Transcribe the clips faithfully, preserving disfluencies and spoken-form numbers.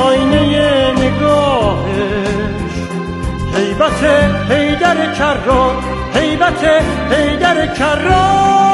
آینه نگاهش. هیبت حیدر کرار، هیبت حیدر کرار.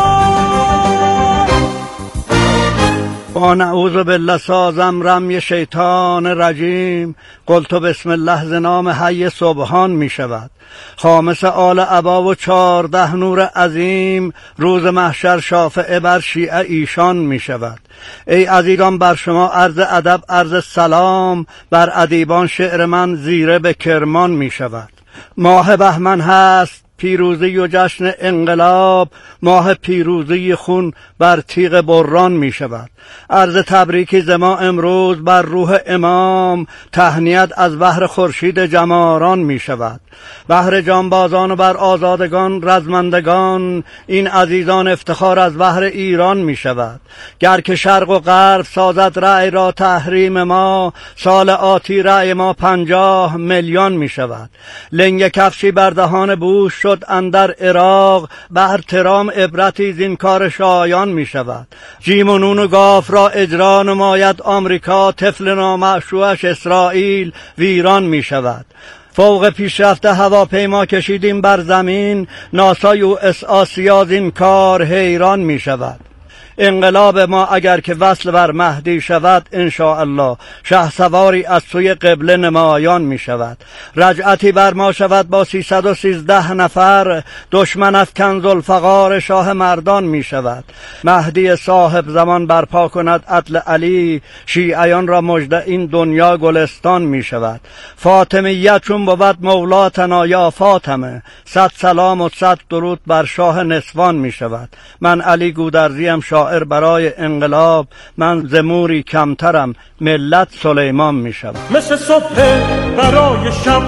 با نعوذ بالله سازم رمی شیطان رجیم، قلت بسم الله ز نام حی سبحان می شود. خامس آل عبا و چارده نور عظیم، روز محشر شافعه بر شیعه ایشان می شود. ای عزیزان بر شما عرض ادب عرض سلام، بر ادیبان شعر من زیره به کرمان می شود. ماه بهمن هست پیروزی و جشن انقلاب، ماه پیروزی خون بر تیغ بران می شود. عرض تبریکی ز ما امروز بر روح امام، تهنیت از بحر خورشید جماران می شود. بحر جانبازان و بر آزادگان رزمندگان، این عزیزان افتخار از بحر ایران می شود. گر که شرق و غرب سازد رأی را تحریم ما، سال آتی رأی ما پنجاه میلیون می شود. لنگ کفشی بر دهان بوش شد اندر عراق، بر ترام عبرتی زین کار شایان می شود. جیم و نون و گاف را اجرا نماید آمریکا، طفل نامعشوعش اسرائیل ویران می شود. فوق پیشرفته هواپیما کشیدیم بر زمین، ناسا یو اس آسیا زین کار حیران می شود. انقلاب ما اگر که وصل بر مهدی شود، انشاءالله شهسواری از سوی قبله نمایان می شود. رجعتی بر ما شود با سیصد و سیزده نفر، دشمن از کنز الفقار شاه مردان می شود. مهدی صاحب زمان برپا کند عدل علی، شیعیان را مژده این دنیا گلستان می شود. فاطمیت چون بود مولاتنا یا فاطمه، صد سلام و صد درود بر شاه نسوان می شود. من علی گودرزیم شاعر برای انقلاب، من زموری کمترم ملت سلیمان می شود. مثل صبح برای شب،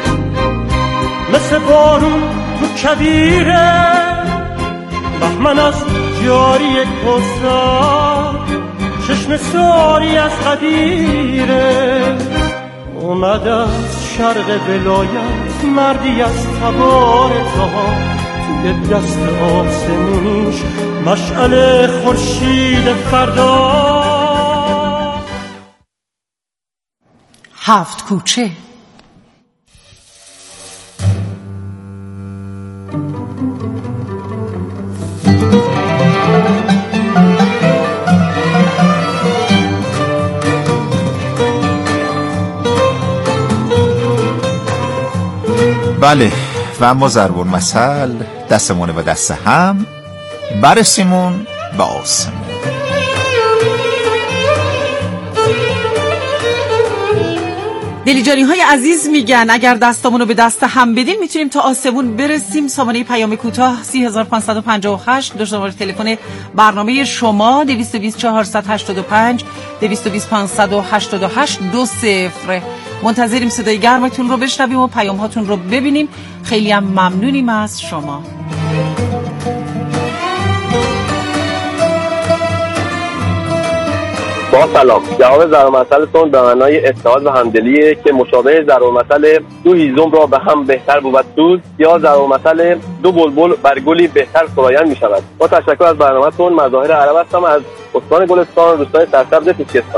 مثل بارون تو کبیره، بهمن از جاری کوثر، چشم ساری از قدیره. اومد از شرق ولایت مردی از تبار تها، توی دست آسمونیش مشعل خورشید فردا. هفت کوچه. بله و اما ضرب المثل دستمونه و دست هم، برسیمون به آسمون. دلیجانی های عزیز میگن اگر دستامونو به دست هم بدیم میتونیم تا آسمون برسیم. سامانه پیام کوتاه سی هزار و پانصد و پنجاه و هشت، دو شماره تلفن برنامه شما دویست و بیست چهارصد و هشتاد و پنج، دویست و بیست پانصد و هشتاد و هشت دو صفر. منتظریم صدای گرمتون رو بشنویم و پیام هاتون رو ببینیم. خیلی هم ممنونیم از شما. با سلام، جواب ضرب المثلتون به معنای اتحاد و همدلیه که مشابه ضرب المثل دو هیزم را به هم بهتر بود سوز، یا ضرب المثل دو بلبل بر گلی بهتر سرایند می شود. با تشکر از برنامه‌تون. مظاهر عرب هستم از استان گلستان، روستای سرسبز تیسکستان.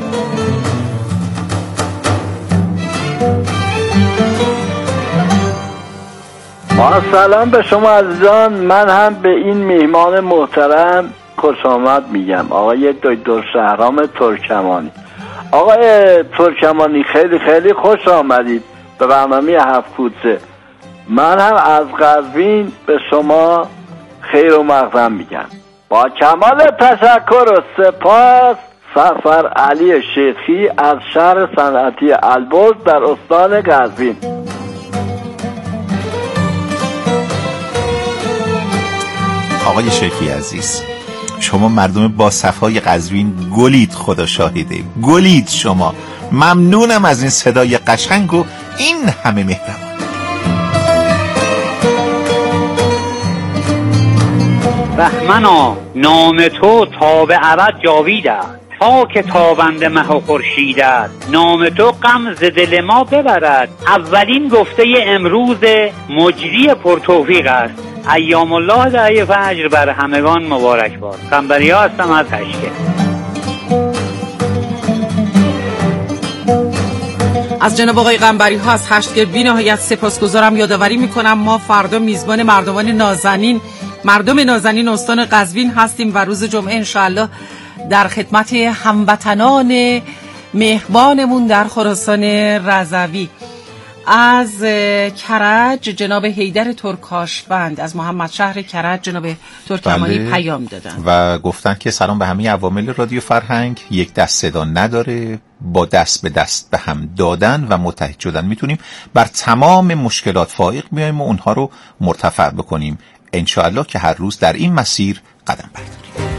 با سلام به شما عزیزان. من هم به این میهمان محترم خوش آمد میگم، آقای دکتر شهرام ترکمانی. آقای ترکمانی خیلی خیلی خوش آمدید به برنامه هفت کوچه. من هم از قزوین به شما خیر و مقدم میگم. با کمال تشکر و سپاس، سرور علی شیخی از شهر صنعتی البرز در استان قزوین. آقای شیخی عزیز، شما مردم با صفای قزوین گلید، خدا شاهده گلید. شما ممنونم از این صدای قشنگ و این همه مهربان. بهمنا نام تو تا به ابد جاوید است، تا که تابنده مه و خورشید است. نام تو غم ز دل ما ببرد، اولین گفته امروز مجری پرتوفیق است. ایام الله دعای فجر بر همگان مبارک باد. قنبریا هستم از هشته. از جناب آقای قنبری ها از هشتگرد بی نهایت سپاسگزارم. یادآوری میکنم ما فردا میزبان مردمان نازنین مردم نازنین استان قزوین هستیم و روز جمعه انشاءالله در خدمت هموطنان مهمانمون در خراسان رضوی. از کرج جناب حیدر ترکاشوند، از محمد شهر کرج جناب ترکمانی بله. پیام دادن و گفتن که سلام به همه عوامل رادیو فرهنگ، یک دست صدا نداره، با دست به دست به هم دادن و متحد شدن میتونیم بر تمام مشکلات فائق بیاییم و اونها رو مرتفع بکنیم. انشاءالله که هر روز در این مسیر قدم برداریم.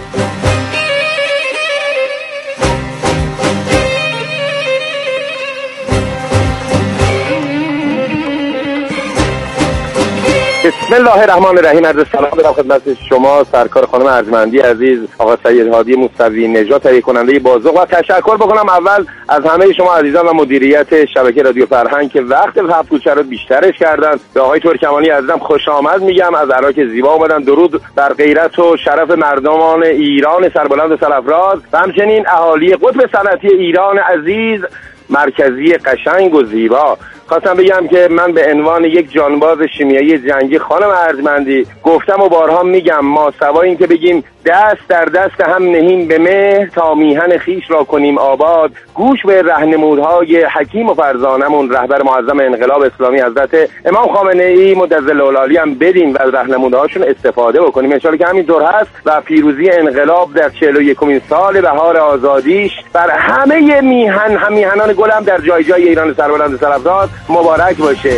بسم الله الرحمن الرحیم. عرض سلام دارم خدمت شما سرکار خانم ارجمندی عزیز، آقا سید هادی موسوی نژاد، تهیه کننده بازوق، و تشکر بکنم اول از همه شما عزیزان و مدیریت شبکه رادیو فرهنگ که وقت هفت کوچه رو بیشترش کردن. به آقای ترکمانی عزیزم خوش آمد میگم، از عراق زیبا اومدن. درود بر غیرت و شرف مردمان ایران سربلند و سرافراز و همچنین اهالی قطب صنعتی ایران عزیز، مرکزی قشنگ و زیبا. خواستم بگم که من به عنوان یک جانباز شیمیایی جنگی خانم ارجمندی گفتم و بارها میگم، ما سوای این که بگیم دست در دست هم نهیم به مهر تا میهن خیش را کنیم آباد، گوش به راهنمودهای حکیم و فرزانمون رهبر معظم انقلاب اسلامی حضرت امام خامنه ای مدظل العالی هم بدیم و راهنمودهاشون استفاده بکنیم. ان شاءالله که همینطور هست و پیروزی انقلاب در چهل و یکمین سال بهار آزادیش بر همه میهن هم میهنان گلم در جای جای ایران سربلند و سرافراز مبارک باشه.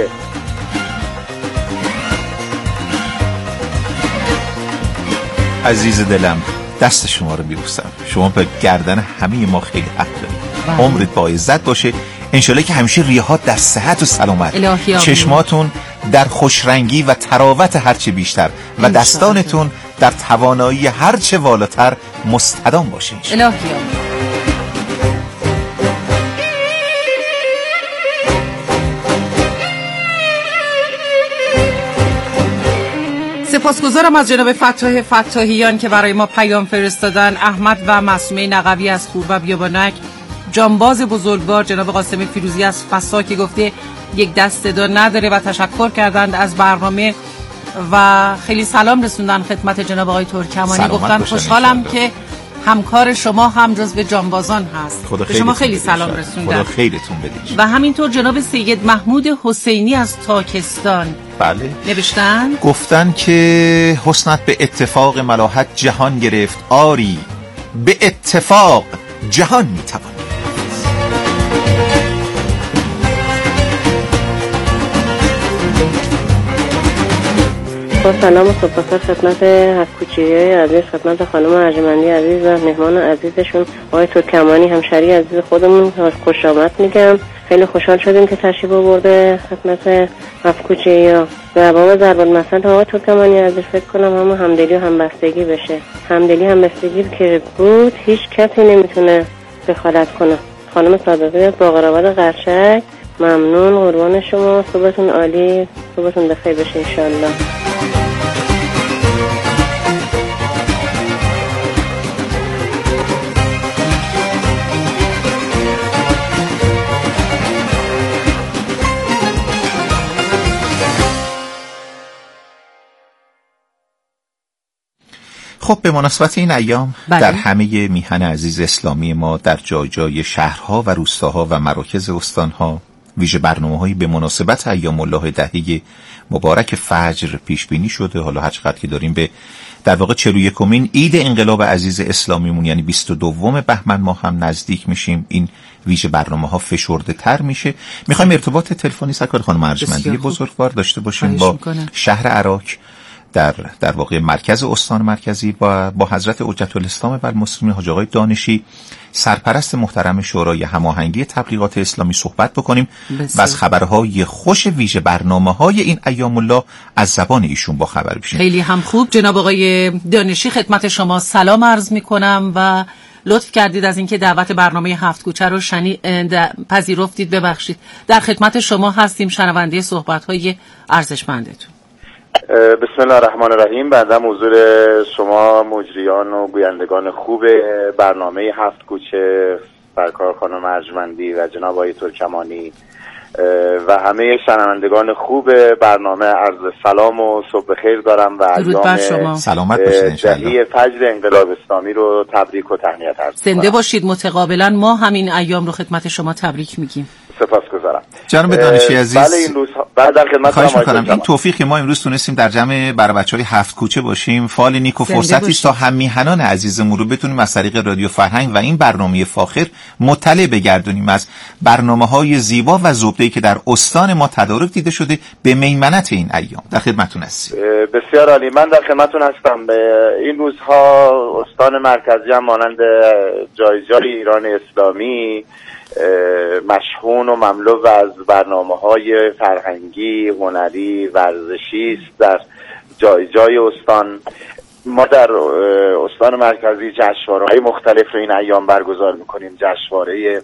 عزیز دلم، دست شما رو میبوسم. شما به گردن همه ما خیلی حق دارید. عمرت با عزت باشه. انشالله که همیشه ریهات در صحت و سلامت، چشماتون در خوشرنگی و تراوت هرچه بیشتر و دستانتون در توانایی هرچه والاتر مستدام باشه. الهی آمین. سپاسگزارم از جناب فتاح فتاحیان که برای ما پیام فرستادن. احمد و معصومه نقوی از خوب و بیابانک، جانباز بزرگوار جناب قاسم فیروزی از فسا که گفته یک دست صدا نداره و تشکر کردند از برنامه و خیلی سلام رسوندن خدمت جناب آقای ترکمانی. گفتن خوشحالم که همکار شما هم جزو جانبازان هست. به شما خیلی سلام رسوندن. خدا خیرتون بده. و همینطور جناب سید محمود حسینی از تاکستان بله نوشتن، گفتن که حسنت به اتفاق ملاحت جهان گرفت، آری به اتفاق جهان میتوان. با سلام و صبح بخیر خدمت هفکوچی‌های عزیز، خدمت خانم ارجمندی عزیز و مهمان عزیزشون آقای ترکمانی همشری عزیز خودمون خوش آمد میگم. خیلی خوشحال شدیم که تشریف آورده خدمت هفکوچی‌ها. جواب ضرب المثل آقای ترکمانی عزیز فکر کنم همون همدلی و همبستگی بشه. همدلی همبستگی که بود هیچ کسی نمیتونه دخالت کنه. خانم صادقی از باقرآباد قرشک، ممنون، قربان شما، صبحتون عالی، صبحتون بخیر بشه انشالله. خب به مناسبت این ایام بله. در همه میهن عزیز اسلامی ما در جای جای شهرها و روستاها و مراکز استانها ویژه برنامه‌هایی به مناسبت ایام الله دهه مبارک فجر پیش بینی شده. حالا هر چقدر که داریم به در واقع چهل و یکمین عید انقلاب عزیز اسلامیمون یعنی بیست و دوم بهمن ما هم نزدیک میشیم، این ویژه برنامه‌ها فشرده تر میشه. میخوایم ارتباط تلفنی سرکار خانم ارجمندی بزرگوار داشته باشیم با میکنم. شهر عراق در در واقع مرکز استان مرکزی با با حضرت حجت الاسلام و المسلمین حاج آقای دانشی سرپرست محترم شورای هماهنگی تبلیغات اسلامی صحبت بکنیم و از خبرهای خوش ویژه برنامه‌های این ایام الله از زبان ایشون با خبر بشیم. خیلی هم خوب. جناب آقای دانشی خدمت شما سلام عرض میکنم و لطف کردید از اینکه دعوت برنامه هفت کوچه رو شنی پذیرفتید. ببخشید در خدمت شما هستیم، شنونده صحبت‌های ارزشمندتون. بسم الله الرحمن الرحیم. بنده حضور شما مجریان و گویندگان خوب برنامه هفت کوچه سرکار خانم ارجمندی و جناب آقای ترکمانی و همه شنوندگان خوب برنامه عرض سلام و صبح خیر دارم و ایام سلامت باشید انشالله. دهی فجر انقلاب اسلامی رو تبریک و تهنیت عرض کنم. زنده باشید. متقابلا ما همین ایام رو خدمت شما تبریک میگیم. سپاسگزارم. جناب دانشی عزیز، بله این روز بعد در خدمت خواهش می‌کنم این توفیق که ما امروز تونستیم در جمع برای بچهای هفت کوچه باشیم فال نیک و فرصتی است تا هم میهنان عزیزمون رو بتونیم از طریق رادیو فرهنگ و این برنامه فاخر مطلع بگردونیم از برنامه‌های زیبا و زبده‌ای که در استان ما تدارک دیده شده به میمنت این ایام. در خدمتتون هستیم. بسیار عالی. من در خدمتتون هستم. این روزها استان مرکزی هم مانند جای جای ایران اسلامی مشحون و مملو از برنامه‌های فرهنگی، هنری، ورزشی است. در جای جای استان ما در استان مرکزی جشنواره‌های مختلف رو این ایام برگزار می‌کنیم. جشنواره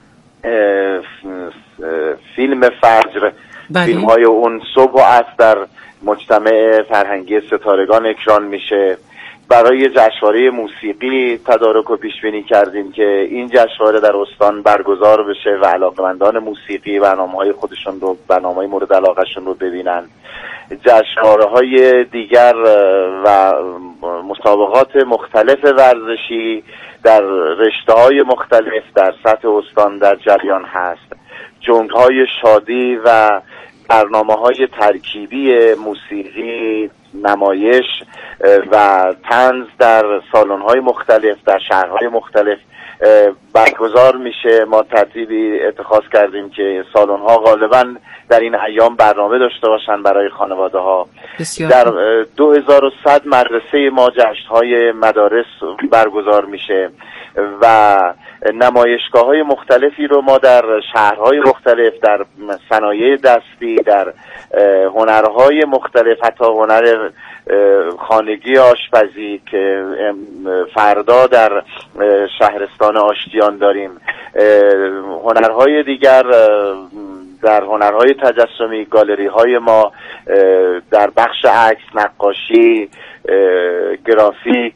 فیلم فجر، فیلم‌های اون صبح و عصر در مجتمع فرهنگی ستارگان اکران میشه. برای جشنواره موسیقی تدارک و پیش بینی کردیم که این جشنواره در استان برگزار بشه و علاقه‌مندان موسیقی برنامه‌های خودشون رو، برنامه‌های مورد علاقه‌شون رو ببینن. جشنواره‌های دیگر و مسابقات مختلف ورزشی در رشته‌های مختلف در سطح استان در جریان هست. جنگ‌های شادی و برنامه‌های ترکیبی موسیقی، نمایش و طنز در سالن‌های مختلف در شهرهای مختلف برگزار میشه. ما ترتیبی اتخاذ کردیم که سالن‌ها غالباً در این ایام برنامه داشته باشن برای خانواده‌ها. در دو هزار و صد مدرسه ما جشن‌های مدارس برگزار میشه و نمایشگاه‌های مختلفی رو ما در شهرهای مختلف، در صنایع دستی، در هنرهای مختلف، حتی هنر خانگی آشپزی که فردا در شهرستان آشتیان داریم، هنرهای دیگر در هنرهای تجسمی، گالری‌های ما در بخش عکس، نقاشی، گرافیک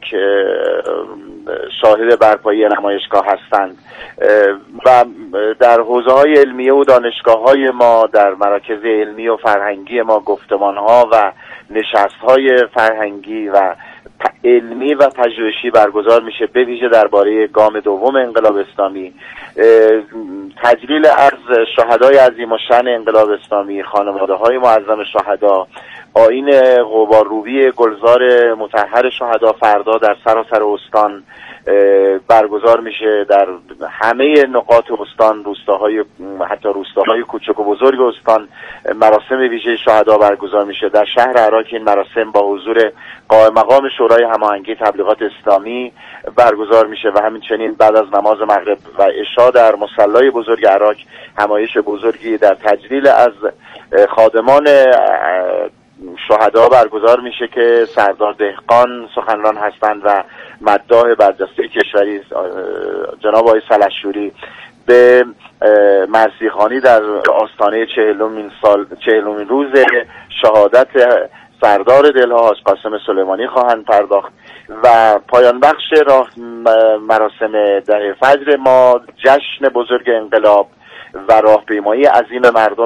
شاهد برپایی نمایشگاه هستند و در حوزه‌های علمیه و دانشگاه‌های ما، در مراکز علمی و فرهنگی ما گفتمان‌ها و نشست‌های فرهنگی و علمی و پژوهشی برگزار میشه، به ویژه درباره گام دوم انقلاب اسلامی. تجلیل از شهدای عظیم الشأن انقلاب اسلامی، خانواده‌های معظم شهدا، آیین غبارروبی گلزار مطهر شهدا فردا در سراسر استان برگزار میشه. در همه نقاط استان، روستاهای، حتی روستاهای کوچک و بزرگ استان مراسم ویژه شهدا برگزار میشه. در شهر عراق این مراسم با حضور قائم مقام شورای هماهنگی تبلیغات اسلامی برگزار میشه و همچنین بعد از نماز مغرب و عشا در مصلی بزرگ عراق همایش بزرگی در تجلیل از خادمان شهدا برگزار میشه که سردار دهقان سخنران هستند و مداح برجسته کشوری جناب آقای سلحشوری به مرثیه‌خوانی در آستانه چهلمین سال چهلمین روز شهادت سردار دلها حاج قاسم سلیمانی خواهند پرداخت و پایان بخش راه مراسم دهه فجر ما جشن بزرگ انقلاب و راهپیمایی عظیم مردم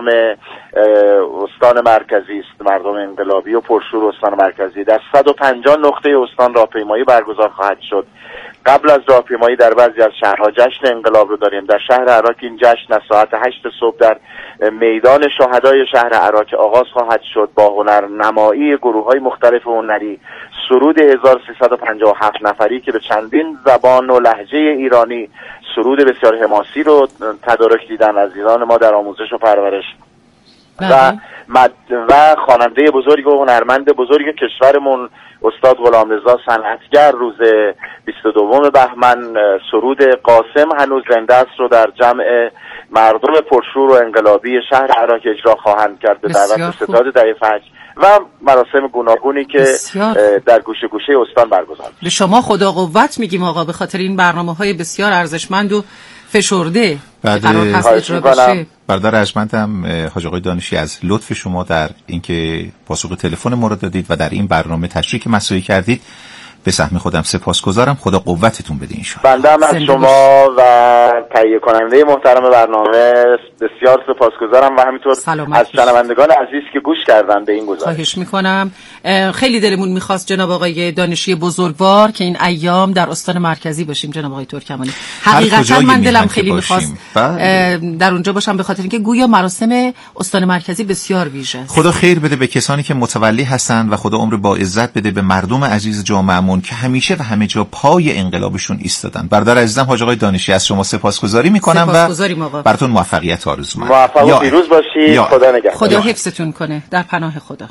استان مرکزی است. مردم انقلابی و پرشور استان مرکزی در صد و پنجاه نقطه استان راهپیمایی برگزار خواهد شد. قبل از راهپیمایی در بعضی از شهرها جشن انقلاب رو داریم. در شهر عراق این جشن از ساعت هشت صبح در میدان شهدای شهر عراق آغاز خواهد شد با هنرنمایی گروه‌های مختلف هنری، سرود هزار و سیصد و پنجاه و هفت نفری که به چندین زبان و لهجه ایرانی سرود بسیار حماسی رو تدارک دیدن عزیزان ما در آموزش و پرورش و مد و خواننده بزرگ و هنرمند بزرگ کشورمون استاد غلامرضا صنعتگر روز بیست و دوم بهمن سرود قاسم هنوز زنده است رو در جمع مردم پرشور و انقلابی شهر عراق اجرا خواهند کرد به دعوت ستاد دهه فجر و مراسم گوناگونی که بسیار در گوشه گوشه استان برگزار میشه. به شما خدا قوت میگیم آقا به خاطر این برنامه‌های بسیار ارزشمند و فشرده قرار هست اجرا بشه. برادر ارجمندم حاج آقای دانشی از لطف شما در اینکه پاسخ تلفن ما رو دادید و در این برنامه تشریح مسائل کردید به سهم خودم سپاسگزارم. خدا قوتتون بده انشاءالله. بنده هم از شما و تهیه کننده محترم برنامه بسیار سپاسگزارم و همینطور از شنوندگان عزیز که گوش کردن به این گزارش. خواهش میکنم. خیلی دلمون میخواست جناب آقای دانشی بزرگوار که این ایام در استان مرکزی باشیم جناب آقای ترکمانی. حقیقتا من دلم خیلی میخواست در اونجا باشم، به خاطر اینکه گویا مراسم استان مرکزی بسیار ویژه است. خدا خیر بده به کسانی که متولی هستند و خدا عمر با عزت بده به مردم عزیز جامعهمون که همیشه و همه جا پای انقلابشون ایستادن. برادر عزیزم حاج آقای دانشی از شما سپاسگزاری میکنم و براتون موفقیت آرزو میکنم. موفق و پیروز باشید. خدا نگهدار. خدا حفظتون کنه. در پناه خدا.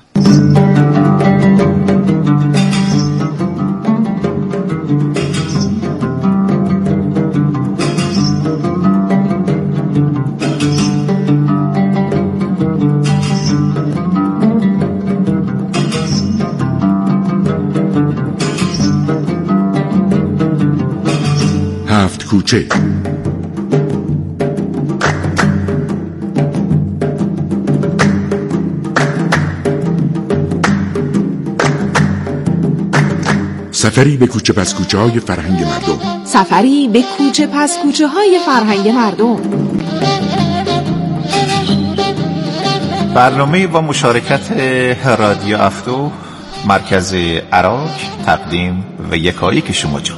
هفت کوچه. سفری به کوچه پس کوچه های فرهنگ مردم. سفری به کوچه پس کوچه های فرهنگ مردم. برنامه با مشارکت رادیو افتو، مرکز عراق، تقدیم و یکایی که شما جان.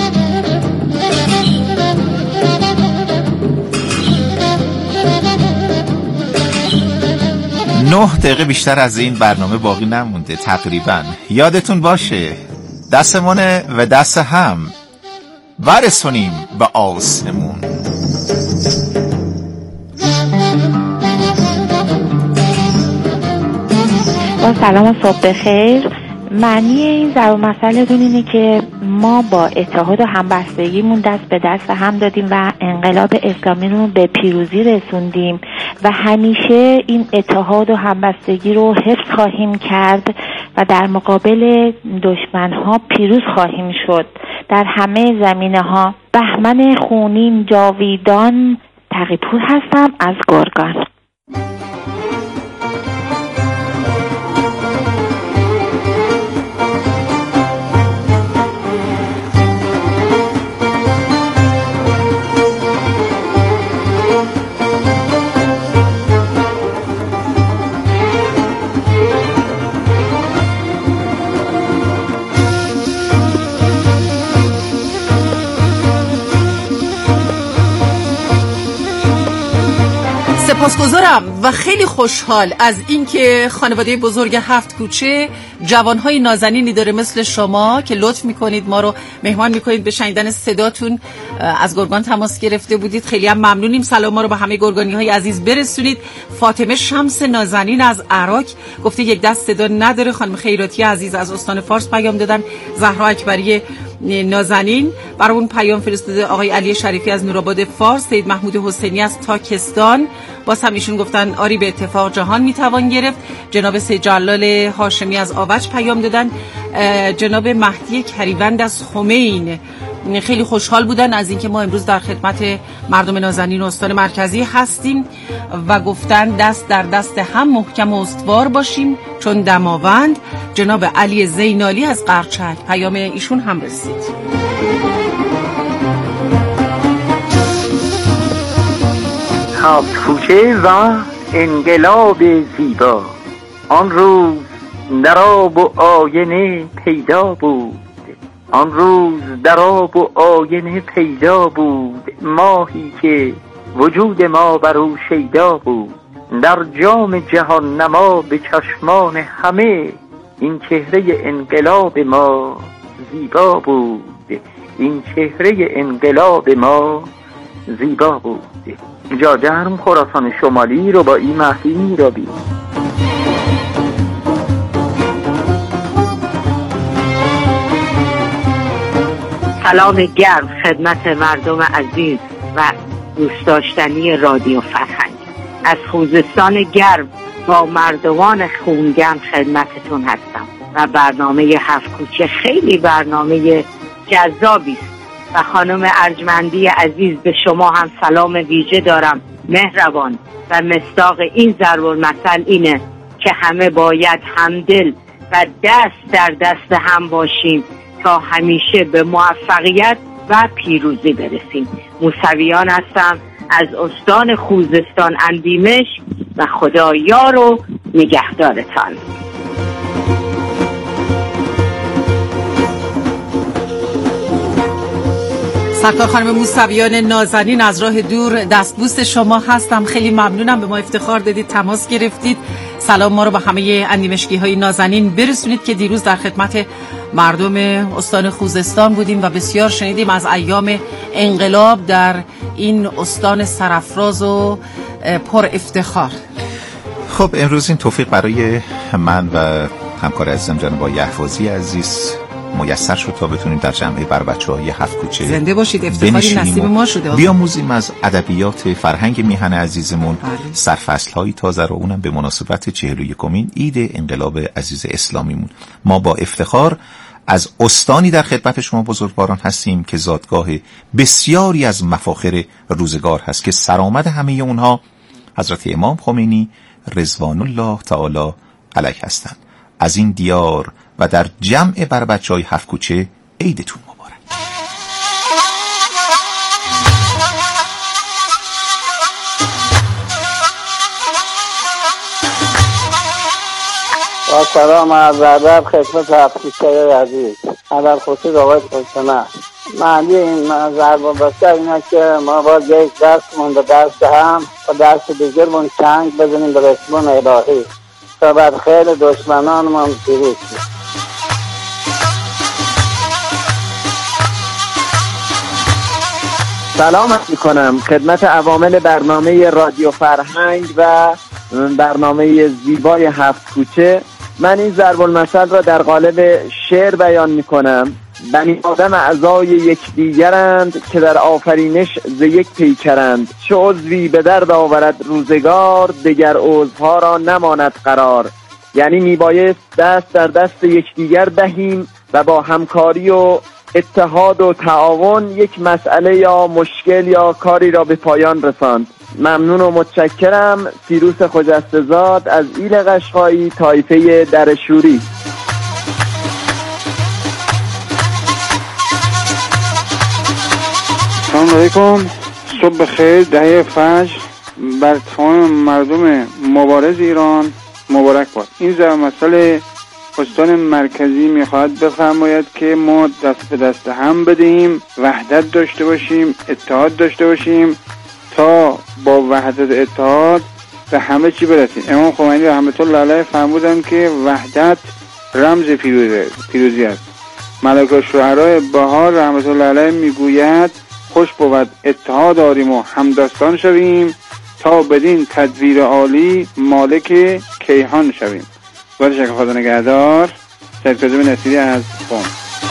نه دقیقه بیشتر از این برنامه باقی نمونده تقریبا. یادتون باشه دستمونه و دست هم برسونیم به آسمون. با سلام و صبح بخیر. معنی این ضرب مسئله‌تون اینه که ما با اتحاد و همبستگیمون دست به دست هم دادیم و انقلاب اسلامی رو به پیروزی رسوندیم و همیشه این اتحاد و همبستگی رو حفظ خواهیم کرد و در مقابل دشمن‌ها پیروز خواهیم شد در همه زمینه‌ها. بهمن خونین جاویدان تقی‌پور هستم از گرگان. سپاسگزارم و خیلی خوشحال از اینکه خانواده بزرگ هفت کوچه جوانهای نازنینی داره مثل شما که لطف میکنید ما رو مهمان میکنید، به شنیدن صداتون از گرگان تماس گرفته بودید. خیلی هم ممنونیم. سلام ما رو به همه گرگانی های عزیز برسونید. فاطمه شمس نازنین از عراق گفته یک دست صدا نداره. خانم خیراتی عزیز از استان فارس پیام دادن. زهرا اکبری نازنین برامون پیام فرستاده. آقای علی شریفی از نورآباد فارس، سید محمود حسینی از تاکستان باز هم ایشون گفتن آری به اتفاق جهان میتوان گرفت. جناب سید جلال هاشمی از آوچ پیام دادن. جناب مهدی کریوند از خمین خیلی خوشحال بودن از اینکه ما امروز در خدمت مردم نازنین استان مرکزی هستیم و گفتن دست در دست هم محکم و استوار باشیم چون دماوند. جناب علی زینالی از قرچک پیام ایشون هم رسید. هفت کوچه و انقلاب زیبا. آن روز در آب و آینه پیدا بود، آن روز در آب و آینه پیدا بود، ماهی که وجود ما بر او شیدا بود. در جام جهان نما به چشمان همه این چهره انقلاب ما زیبا بود، این چهره انقلاب ما زیبا بود. جاجرم خراسان شمالی رو با این مهدی میرابی. سلام گرم خدمت مردم عزیز و دوست داشتنی رادیو فرهنگ. از خوزستان گرم با مردمان خونگرم خدمتتون هستم و برنامه هفت کوچه خیلی برنامه جذابی است و خانم ارجمندی عزیز به شما هم سلام ویژه دارم. مهربان و مصداق این ضرب المثل اینه که همه باید همدل و دست در دست هم باشیم تا همیشه به موفقیت و پیروزی برسیم. موسویان هستم از استان خوزستان اندیمش و خدا یار و نگهدارتان. سرکار خانم موسویان نازنین از راه دور دستبوس شما هستم. خیلی ممنونم، به ما افتخار دادید، تماس گرفتید. سلام ما رو به همه اندیمشکی های نازنین برسونید که دیروز در خدمت مردم استان خوزستان بودیم و بسیار شنیدیم از ایام انقلاب در این استان سرافراز و پر افتخار. خب امروز این توفیق برای من و همکار عزیزم جناب یحفظی عزیز میسر شد تا بتونیم در جمعه بر بچه‌های هفت کوچه زنده باشید. افتخاری نصیب ما شده. بیاموزیم از ادبیات فرهنگ میهن عزیزمون سرفصل‌های تازه رو، اونم به مناسبت چهل و یکمین عید انقلاب عزیز اسلامیمون. ما با افتخار از استانی در خدمت شما بزرگواران هستیم که زادگاه بسیاری از مفاخر روزگار هست که سرآمد همه اونها حضرت امام خمینی رضوان الله تعالی علیه هستند. از این دیار و در جمع بر بچه‌های هفت کوچه عیدتون مبارک. با سلام از ادب خدمت هفت کوچه عزیز. اول خصوص آقای پرسنه معنی این ضرب البصر اینه که ما باید یک دستمون به دست هم و دست دیگرمون چنگ بزنیم به رسمون الهی تا بر خیل دشمنانمون پیروز شیم. سلام میکنم خدمت عوامل برنامه رادیو فرهنگ و برنامه زیبای هفت کوچه. من این ضرب المثل را در قالب شعر بیان میکنم. بنی آدم اعضای یکدیگرند که در آفرینش ز یک پیکرند. چه عضوی به درد آورد روزگار دگر عضوها را نماند قرار. یعنی میبایست دست در دست یکدیگر دهیم و با همکاری و اتحاد و تعاون یک مسئله یا مشکل یا کاری را به پایان رساند. ممنون و متشکرم. فیروز خجسته‌زاد از ایل قشقایی، طایفه درشوری. سلام علیکم، صبح بخیر. دهه فجر بر تمام مردم مبارز ایران مبارک باد. این ضرب المثل استان مرکزی میخواهد بفرماید که ما دست به دست هم بدهیم، وحدت داشته باشیم، اتحاد داشته باشیم تا با وحدت اتحاد به همه چی برسیم. امام خمینی رحمت الله علیه فرمودن که وحدت رمز پیروزی است. ملک الشعراء بهار رحمت الله علیه میگوید خوش بود اتحاد آریم و همدستان شویم تا بدین تدبیر عالی مالک کیهان شویم. با شکر خدا نگهدار. سید کاظم نصیری از قم.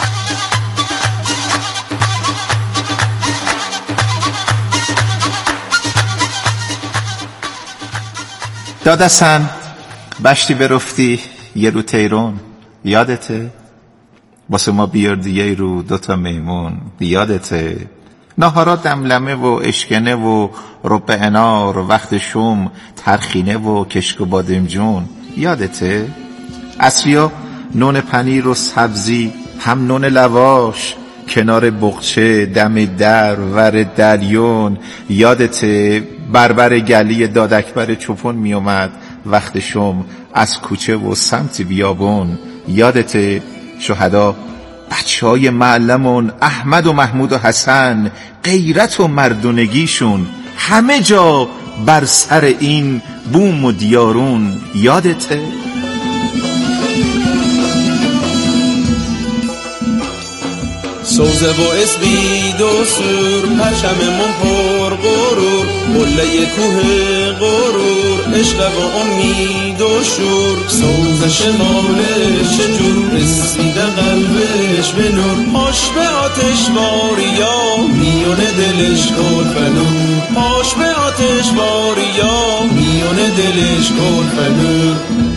دادسن بشتی برفتی یه رو تیرون یادته؟ واسه ما بیاردی یه رو دوتا میمون یادته؟ نهارا دملمه و اشکنه و رب انار وقت شوم ترخینه و کشک و بادمجون یادته؟ عصریا نون پنیر و سبزی هم نون لواش کنار بغچه دم در ور دلیون یادته؟ بربر گلی دادکبر چوپون می اومد وقت شم از کوچه و سمت بیابون یادته؟ شهدا بچه های معلمون احمد و محمود و حسن غیرت و مردونگیشون همه جا بر سر این بوم و دیارون یادته؟ سوزه و اسبید و سور پرچممون پر غرور قله کوه غرور عشق و امید و شور سوزه شمالش چجور رسیده قلبش به نور پاش به آتش باریا میون دلش کل فنور پاش به آتش باریا میون دلش کل فنور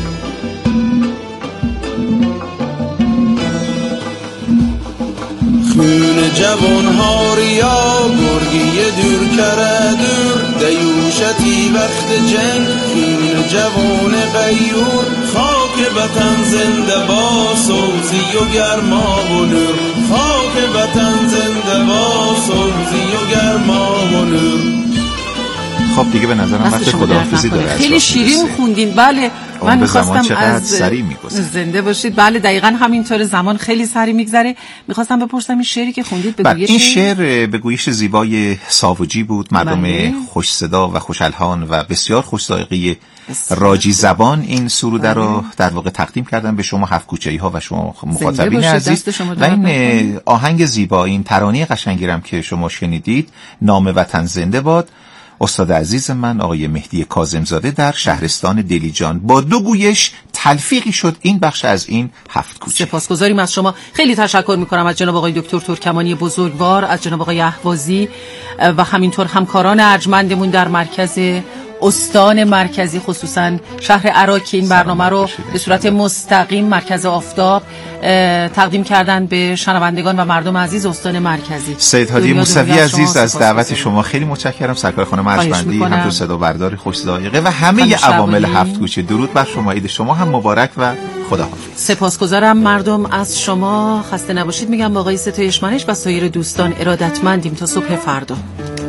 خون جوان هاریا گرگی دور کرده دور دیوشتی وقت جنگ خون جوان غیور خاک وطن زنده با سوزی و گرما و نور خاک وطن زنده با سوزی و گرما و نور. خب دیگه به نظرم وقت خداحافظی داره. خیلی شیرین خوندین. بله من می‌خواستم از زنده باشید. بله دقیقاً همینطور، زمان خیلی سریع میگذره. می‌خواستم بپرسم این شعری که خوندید به گویش، این شعر به گویش زیبای ساوجی بود، مردم بله. خوش صدا و خوش الحان و بسیار خوش ذائقه راجی زبان این سروده رو در واقع تقدیم کردن به شما هفت کوچه‌ای ها و شما مخاطبین عزیز. و این آهنگ زیبا، این ترانه قشنگیرم که شما شنیدید، نام وطن زنده باد، استاد عزیز من آقای مهدی کاظمزاده در شهرستان دلیجان با دو گویش تلفیقی شد این بخش از این هفت کوچه. سپاسگزاریم از شما. خیلی تشکر میکنم از جناب آقای دکتر ترکمانی بزرگوار، از جناب آقای اهوازی و همینطور همکاران ارجمندمون در مرکز استان مرکزی، خصوصا شهر عراق که این برنامه رو به صورت مستقیم مرکز آفتاب تقدیم کردن به شنوندگان و مردم عزیز استان مرکزی. سید هادی موسوی عزیز از دعوت شما خیلی متشکرم. سرکار خانم ارجمندی، همچنین صدا بردار خوش ذائقه و همه عوامل هفت کوچه، درود بر شما، عید شما هم مبارک و خداحافظ. سپاسگزارم مردم از شما. خسته نباشید میگم با آقای ستایش منش و سایر دوستان. ارادتمندیم تا صبح فردا.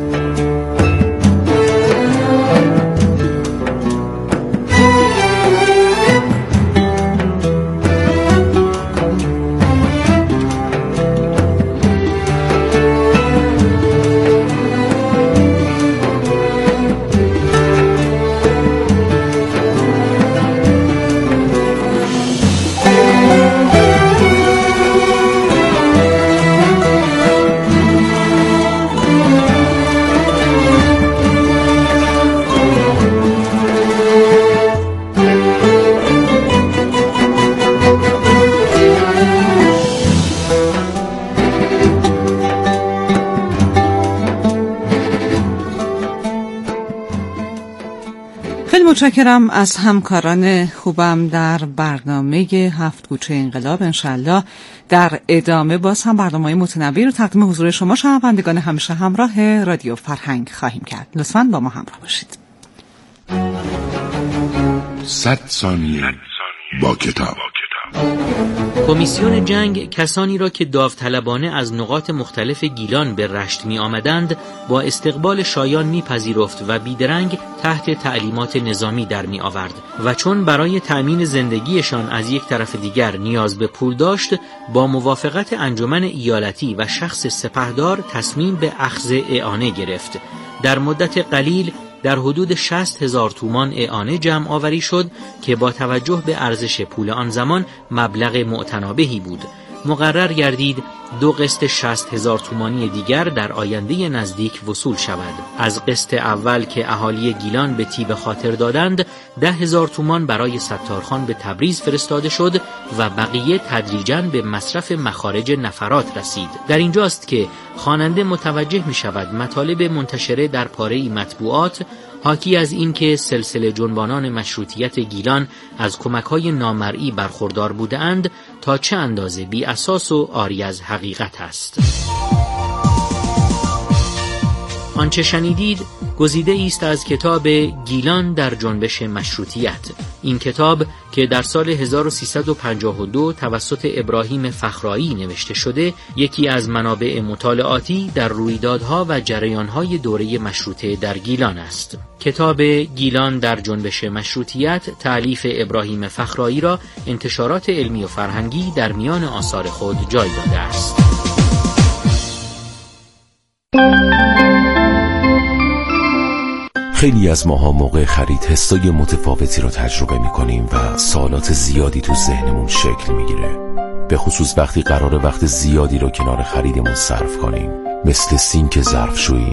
متشکرم از همکاران خوبم در برنامه هفت کوچه انقلاب. انشالله در ادامه باز هم برنامه‌های متنوعی رو تقدیم حضور شما شنوندگان همیشه همراه رادیو فرهنگ خواهیم کرد. لطفاً با ما همراه باشید. صد ثانیه با کتاب. کمیسیون جنگ کسانی را که داوطلبانه از نقاط مختلف گیلان به رشت می آمدند با استقبال شایان می پذیرفت و بیدرنگ تحت تعلیمات نظامی در می آورد و چون برای تأمین زندگیشان از یک طرف دیگر نیاز به پول داشت، با موافقت انجمن ایالتی و شخص سپهدار تصمیم به اخذ اعانه گرفت. در مدت قلیل در حدود شصت هزار تومان اعانه جمع آوری شد که با توجه به ارزش پول آن زمان مبلغ معتنابهی بود. مقرر گردید دو قسط شصت هزار تومانی دیگر در آینده نزدیک وصول شود. از قسط اول که اهالی گیلان به طیب خاطر دادند، ده هزار تومان برای ستارخان به تبریز فرستاده شد و بقیه تدریجاً به مصرف مخارج نفرات رسید. در اینجاست که خواننده متوجه می شود مطالب منتشره در پاره‌ای مطبوعات حاکی از این که سلسله جنبانان مشروطیت گیلان از کمک‌های نامرئی برخوردار بودند تا چه اندازه بی اساس و عاری از حقیقت است. آنچه شنیدید گزیده است از کتاب گیلان در جنبش مشروطیت. این کتاب که در سال هزار و سیصد و پنجاه و دو توسط ابراهیم فخرایی نوشته شده، یکی از منابع مطالعاتی در رویدادها و جریانهای دوره مشروطه در گیلان است. کتاب گیلان در جنبش مشروطیت تألیف ابراهیم فخرایی را انتشارات علمی و فرهنگی در میان آثار خود جای داده است. خیلی از ماها موقع خرید حسای متفاوتی رو تجربه می‌کنیم و سوالات زیادی تو ذهنمون شکل می‌گیره. به خصوص وقتی قراره وقت زیادی رو کنار خریدمون صرف کنیم، مثل سینک ظرفشویی.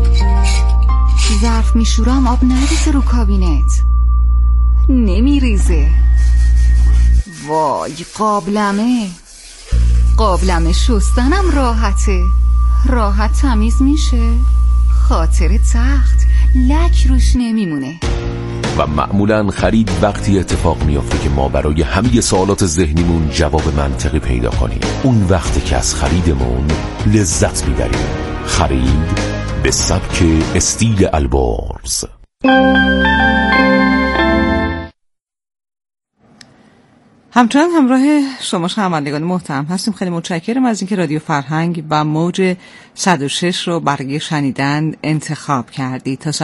ظرف میشورم آب نریزه رو کابینت، نمیریزه. وای قابلمه قابلمه شستنم راحته، راحت تمیز میشه، خاطر تخت لک روش نمیمونه. و معمولاً خرید وقتی اتفاق میافته که ما برای همه سوالات ذهنیمون جواب منطقی پیدا کنیم. اون وقتی که از خریدمون لذت میبریم. خرید به سبک استیل البرز. همچنان همراه شما شنوندگان محترم هستیم. خیلی متشکرم از اینکه رادیو فرهنگ و موج صد و شش رو برای شنیدن انتخاب کردید. تا